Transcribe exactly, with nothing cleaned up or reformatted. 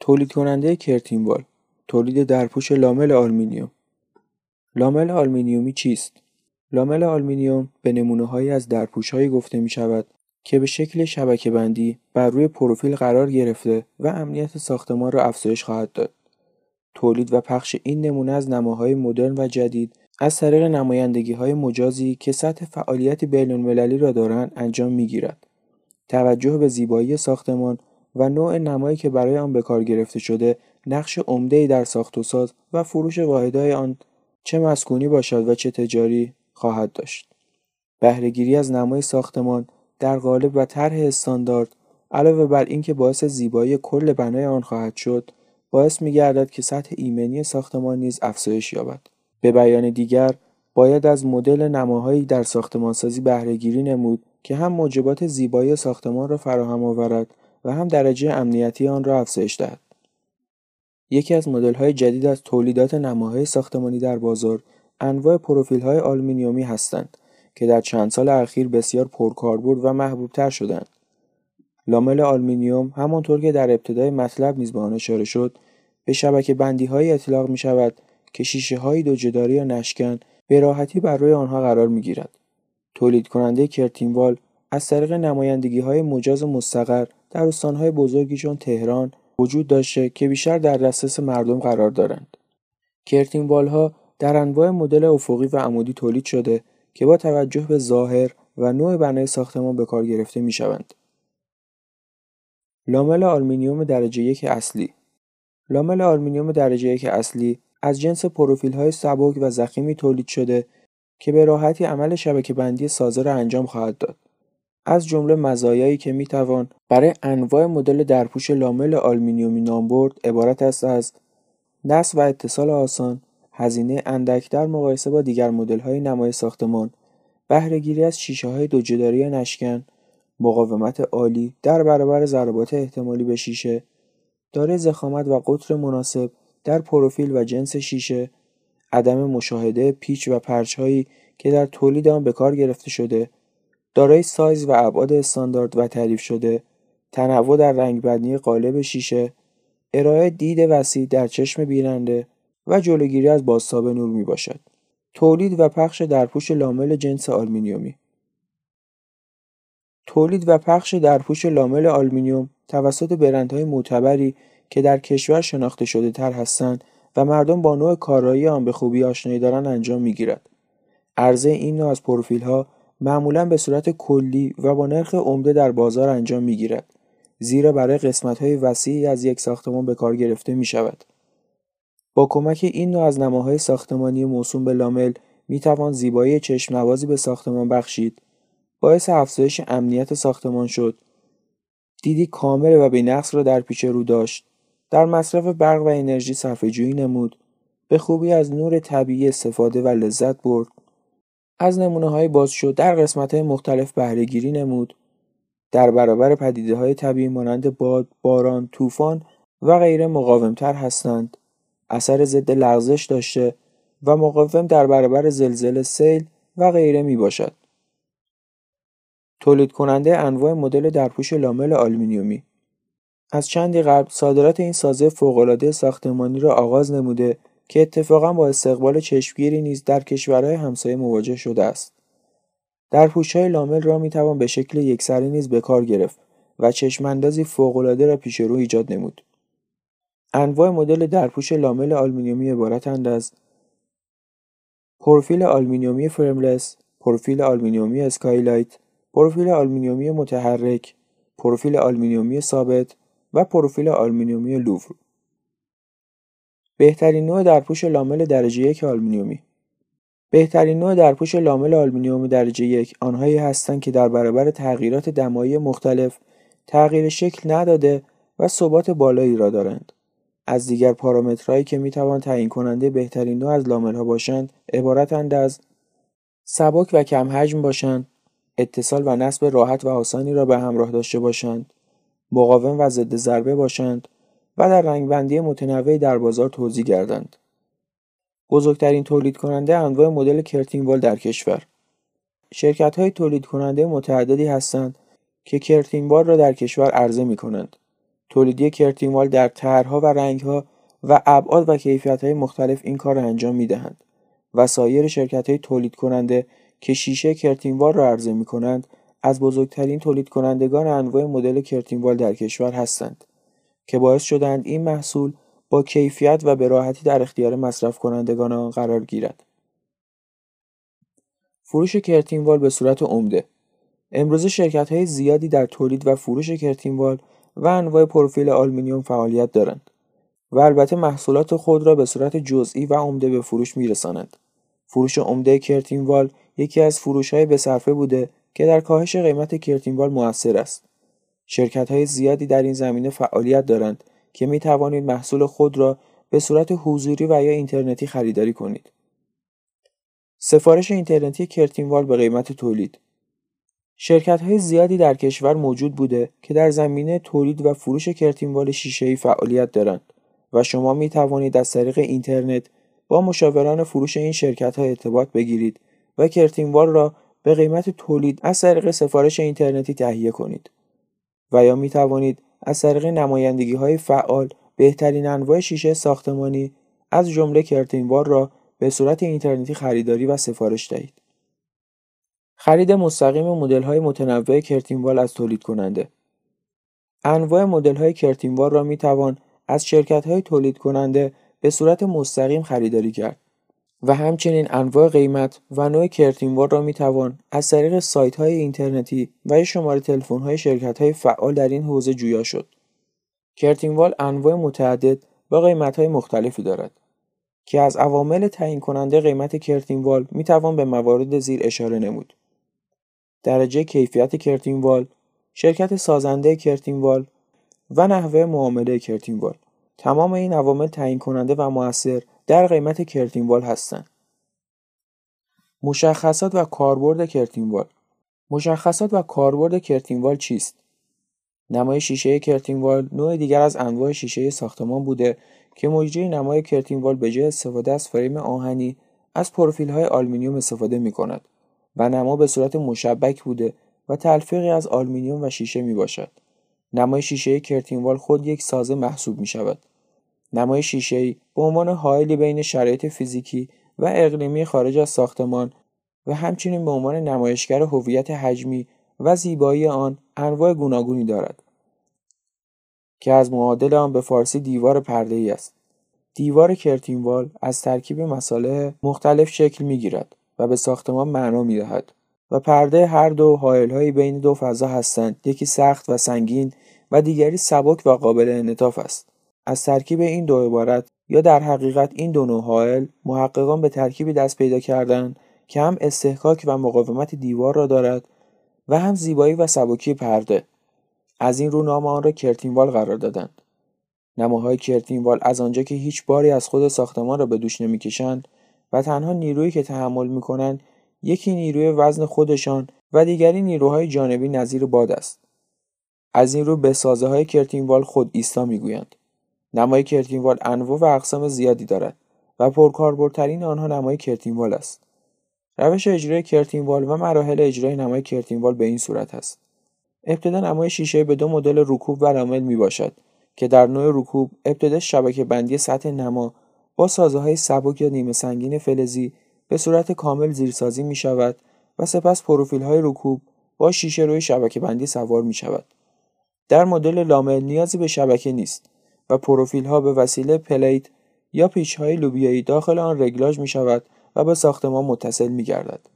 تولید کننده کرتینوال، تولید درپوش لامل آلومینیوم. لامل آلومینیومی چیست؟ لامل آلومینیوم به نمونه‌هایی از درپوش‌هایی گفته می‌شود که به شکل شبکه‌بندی بر روی پروفیل قرار گرفته و امنیت ساختمان را افزایش خواهد داد. تولید و پخش این نمونه از نماهای مدرن و جدید از طریق نمایندگی‌های مجازی که سطح فعالیت بین‌المللی را دارند انجام می‌گیرد. توجه به زیبایی ساختمان و نوع نمایی که برای آن به کار گرفته شده نقش عمده‌ای در ساخت و ساز و فروش واحدهای آن چه مسکونی باشد و چه تجاری خواهد داشت. بهره‌گیری از نمای ساختمان در قالب و طرح استاندارد علاوه بر اینکه باعث زیبایی کل بنای آن خواهد شد، باعث می‌گردد که سطح ایمنی ساختمان نیز افزایش یابد. به بیان دیگر، باید از مدل نماهایی در ساختمانسازی بهره‌گیری نمود که هم موجبات زیبایی ساختمان را فراهم آورد و هم درجه امنیتی آن را افزایش دهد. یکی از مدل‌های جدید از تولیدات نماهای ساختمانی در بازار، انواع پروفیل‌های آلومینیومی هستند که در چند سال اخیر بسیار پرکاربرد و محبوب‌تر شدند. لامل آلومینیوم همانطور که در ابتدای مطلب نیز به آن اشاره شد، به شبکه‌بندی‌هایی اطلاق می‌شود که شیشه‌های دو جداری یا نشکن به راحتی بر روی آنها قرار می‌گیرد. تولید کننده کرتینوال از طریق نمایندگی‌های مجاز مستقر در استان‌های بزرگی چون تهران وجود داشته که بیشتر در دسترس مردم قرار دارند. کرتینوال‌ها در انواع مدل افقی و عمودی تولید شده که با توجه به ظاهر و نوع بنای ساختمان به کار گرفته می‌شوند. لامل آلومینیوم درجه یک اصلی. لامل آلومینیوم درجه یک اصلی از جنس پروفیل‌های سبک و ضخیمی تولید شده که به راحتی عمل شبکه‌بندی سازه را انجام خواهد داد. از جمله مزایایی که می‌توان برای انواع مدل درپوش لامل آلومینیومی نام برد عبارت است از نصب و اتصال آسان، هزینه اندک در مقایسه با دیگر مدل‌های نمای ساختمان، بهره‌گیری از شیشه‌های دو جداری نشکن، مقاومت عالی در برابر ضربات احتمالی به شیشه، دارای ضخامت و قطر مناسب در پروفیل و جنس شیشه، عدم مشاهده پیچ و پرچ‌هایی که در تولید آن به کار گرفته شده، دارای سایز و ابعاد استاندارد و تعریف شده، تنوع در رنگ‌بندی قالب شیشه، ارائه دید وسیع در چشم بیننده و جلوگیری از بازتاب نور میباشد. تولید و پخش درپوش لامل جنس آلومینیومی. تولید و پخش درپوش لامل آلومینیوم توسط برندهای معتبری که در کشور شناخته شده تر هستند و مردم با نوع کارایی آن به خوبی آشنایی دارند انجام میگیرد. عرضه این نوع از پروفیل‌ها معمولاً به صورت کلی و با نرخ عمده در بازار انجام میگیرد، زیرا برای قسمت‌های وسیعی از یک ساختمان به کار گرفته می‌شود. با کمک این نوع از نماهای ساختمانی موسوم به لامل می‌توان زیبایی چشم نوازی به ساختمان بخشید، باعث افزایش امنیت ساختمان شد، دیدی کامل و بی‌نقص را در پیش رو داشت، در مصرف برق و انرژی صرفه‌جویی نمود، به خوبی از نور طبیعی استفاده و لذت برد، از نمونه‌های بازشو در قسمت‌های مختلف بهره‌گیری نمود، در برابر پدیده‌های طبیعی مانند باد، باران، طوفان و غیره مقاوم‌تر هستند، اثر ضد لغزش داشته و مقاوم در برابر زلزله، سیل و غیره میباشد. تولید کننده انواع مدل درپوش لامل آلومینیومی. از چندی قبل صادرات این سازه فوق‌العاده ساختمانی را آغاز نموده که اتفاقاً با استقبال چشمگیری نیز در کشورهای همسایه مواجه شده است. درپوش‌های لامل را می‌توان به شکل یکسری نیز به کار گرفت و چشم‌اندازی فوق‌العاده را پیش رو ایجاد نمود. انواع مدل درپوش لامل آلومینیومی عبارتند از پروفیل آلومینیومی فرملس، پروفیل آلومینیومی اسکایلایت، پروفیل آلومینیومی متحرک، پروفیل آلومینیومی ثابت و پروفیل آلومینیومی لوور. بهترین نوع درپوش لامل درجه یک آلومینیومی. بهترین نوع درپوش لامل آلومینیوم درجه یک آنهایی هستند که در برابر تغییرات دمایی مختلف تغییر شکل نداده و ثبات بالایی را دارند. از دیگر پارامترهایی که میتوان تعیین کننده بهترین نوع از لامل‌ها باشند عبارتند از سبک و کم حجم باشند، اتصال و نصب راحت و آسانی را به همراه داشته باشند، مقاوم و ضد ضربه باشند و در رنگبندی متنوعی در بازار توزیع گردند. بزرگترین تولید کننده انواع مدل کرتینوال در کشور. شرکت‌های تولید کننده متعددی هستند که کرتینوال را در کشور عرضه می‌کنند. تولیدی کرتینوال در طرح‌ها و رنگ‌ها و ابعاد و کیفیت‌های مختلف این کار را انجام می‌دهند و سایر شرکت‌های تولید کننده که شیشه کرتینوال را عرضه می‌کنند از بزرگترین تولید کنندگان انواع مدل کرتینوال در کشور هستند که باعث شدند این محصول با کیفیت و به راحتی در اختیار مصرف کنندگان آن قرار گیرد. فروش کرتینوال به صورت عمده. امروزه شرکت‌های زیادی در تولید و فروش کرتینوال و انواع پروفیل آلومینیوم فعالیت دارند و البته محصولات خود را به صورت جزئی و عمده به فروش می‌رسانند. فروش عمده کرتینوال یکی از فروش‌های به‌صرفه بوده که در کاهش قیمت کرتینوال مؤثر است. شرکت‌های زیادی در این زمینه فعالیت دارند که می‌توانید محصول خود را به صورت حضوری و یا اینترنتی خریداری کنید. سفارش اینترنتی کرتینوال به قیمت تولید. شرکت‌های زیادی در کشور موجود بوده که در زمینه تولید و فروش کرتینوال شیشه‌ای فعالیت دارند و شما می‌توانید از طریق اینترنت با مشاوران فروش این شرکت‌ها ارتباط بگیرید و کرتینوال را به قیمت تولید از طریق سفارش اینترنتی تهیه کنید و یا می‌توانید از طریق نمایندگی‌های فعال بهترین انواع شیشه ساختمانی از جمله کرتینوال را به صورت اینترنتی خریداری و سفارش دهید. خرید مستقیم مدل‌های متنوع کرتینوال از تولید کننده. انواع مدل‌های کرتینوال را می‌توان از شرکت‌های تولید کننده به صورت مستقیم خریداری کرد و همچنین انواع قیمت و نوع کرتینوال را می‌توان از طریق سایت‌های اینترنتی و شماره تلفن‌های شرکت‌های فعال در این حوزه جویا شد. کرتینوال انواع متعدد با قیمت‌های مختلفی دارد که از عوامل تعیین کننده قیمت کرتینوال می‌توان به موارد زیر اشاره نمود. درجه کیفیت کرتینوال، شرکت سازنده کرتینوال و نحوه معامله کرتینوال. تمام این عوامل تعیین کننده و مؤثر در قیمت کرتینوال هستند. مشخصات و کاربرد کرتینوال. مشخصات و کاربرد کرتینوال چیست؟ نمای شیشه کرتینوال نوع دیگر از انواع شیشه ساختمان بوده که مجری نمای کرتینوال به جای استفاده از فریم آهنی از پروفیل‌های آلومینیوم استفاده می‌کند و نما به صورت مشبک بوده و تلفیقی از آلومینیوم و شیشه میباشد. نمای شیشه کرتینوال خود یک سازه محسوب می شود. نمای شیشه‌ای به عنوان حائلی بین شرایط فیزیکی و اقلیمی خارج از ساختمان و همچنین به عنوان نمایشگر هویت حجمی و زیبایی آن انواع گوناگونی دارد که از معادل آن به فارسی دیوار پرده‌ای است. دیوار کرتینوال از ترکیب مصالح مختلف شکل می‌گیرد و به ساختمان معنا می‌دهد و پرده هر دو حائل‌های بین دو فضا هستند، یکی سخت و سنگین و دیگری سبک و قابل انعطاف است. از ترکیب این دو عبارت یا در حقیقت این دو نوع حائل محققان به ترکیبی دست پیدا کردند که هم استحکاک و مقاومت دیوار را دارد و هم زیبایی و سبکی پرده. از این رو نام آن را کرتینوال قرار دادند. نماهای کرتینوال از آنجا که هیچ باری از خود ساختمان را به دوش نمی‌کشند و تنها نیرویی که تحمل می‌کنند یکی نیروی وزن خودشان و دیگری نیروهای جانبی نظیر باد است. از این رو به سازه‌های کرتینوال خود ایستا می‌گویند. نمای کرتینوال انواع و اقسام زیادی دارد و پرکاربردترین آنها نمای کرتینوال است. روش اجرای کرتینوال و مراحل اجرای نمای کرتینوال به این صورت است. ابتدا نمای شیشه به دو مدل رکوب و لامل میباشد که در نوع رکوب ابتدا شبکه بندی سطح نما با سازه‌های سبک یا نیمه سنگین فلزی به صورت کامل زیرسازی می شود و سپس پروفیل‌های رکوب با شیشه روی شبکه بندی سوار می شود. در مدل لامل نیازی به شبکه نیست و پروفیل‌ها به وسیله پلیت یا پیچ‌های لوبیایی داخل آن رگلاژ می شود و به ساختمان متصل می گردد.